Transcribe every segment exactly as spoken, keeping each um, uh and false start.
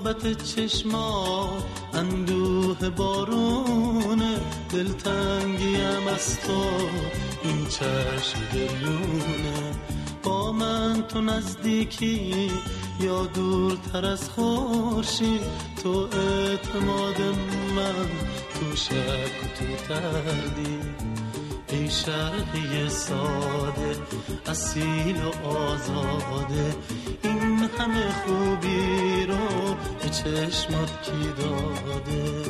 غربت چشما اندوه بارونه، دلتنگیم از تو این چشم گریونه. با من تو نزدیکی یا دورتر از خورشید، تو اعتماد من تو شک و تو تردید. ای شرقی ساده اصیل و آزاده، این همه خوبی رو به چشمت کی داده؟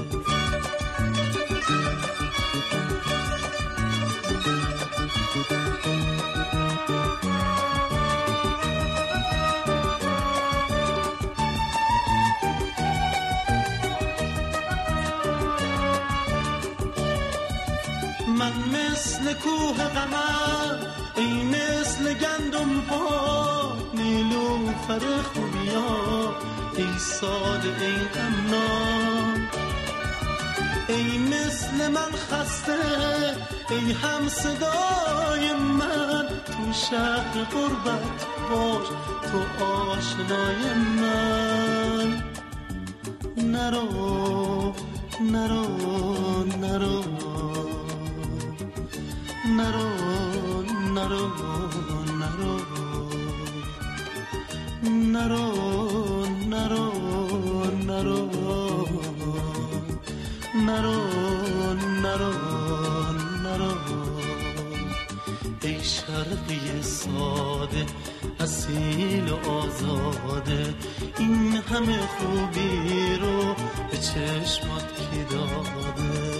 من مثل کوه قمر، ای مثل گندم ها، نیلوفر خوبیا، ای ساده ای غمناک. ای مثل من خسته، ای هم صدای من، تو شهر غربت باش تو آشنای من. نرو نرو نرو نرو نرو نرو نرو نرو نرو نرو نرو نرو. ای شرقی ساده اصیل و آزاده، این همه خوبی رو به چشمات کی داده؟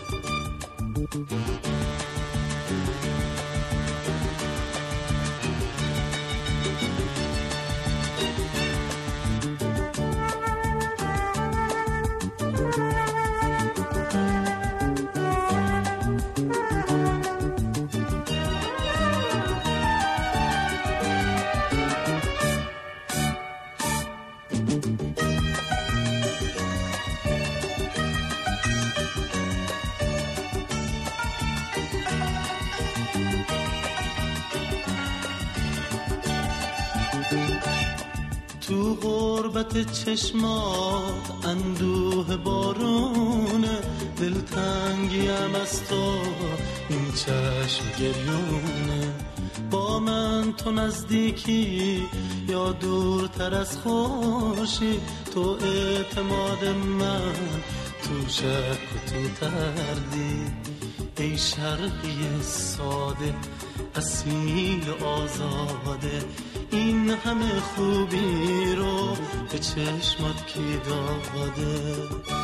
تو غربت چشمات اندوه بارونه، دلتنگیم از تو این چشم گریونه. با من تو نزدیکی یا دورتر از خورشید، تو اعتماد من تو شک و تو تردید. ای شرقی ساده اصیل و آزاده، این همه خوبی رو به چشمات کی داده؟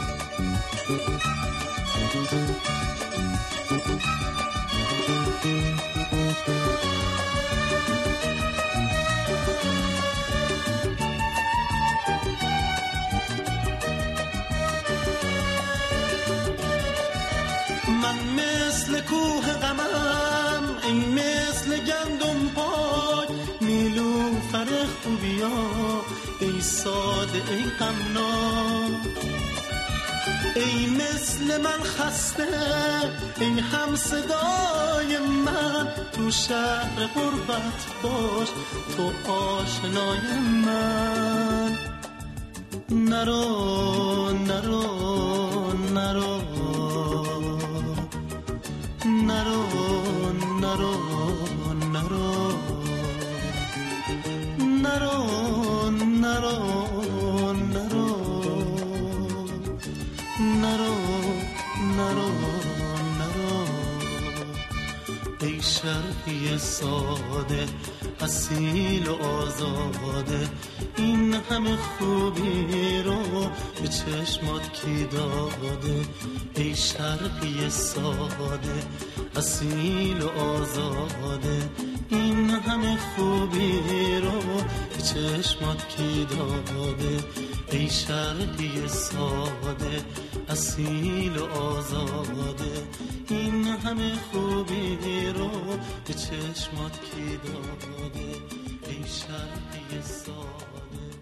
من مثل کوه غمم، ای مثل گندم پاک، نیلوفر خوبیا، ای ساده ای غمناک. ای مثل من خسته، ای هم صدای من، تو شهر غربت باش تو آشنای من. نرو نرو نرو نرو نرو نرو نرو نرو نرو نرو نرو نرو. ای شرقی ساده اصیل و آزاده، این همه خوبی رو به چشمات کی داده؟ ای شرقی ساده اصیل و آزاده، این همه خوبی رو به چشمات کی داده؟ ای شرقی ساده اصیل و آزاده، این همه خوبی رو به چشمات کی داده؟ ای شرقی ساده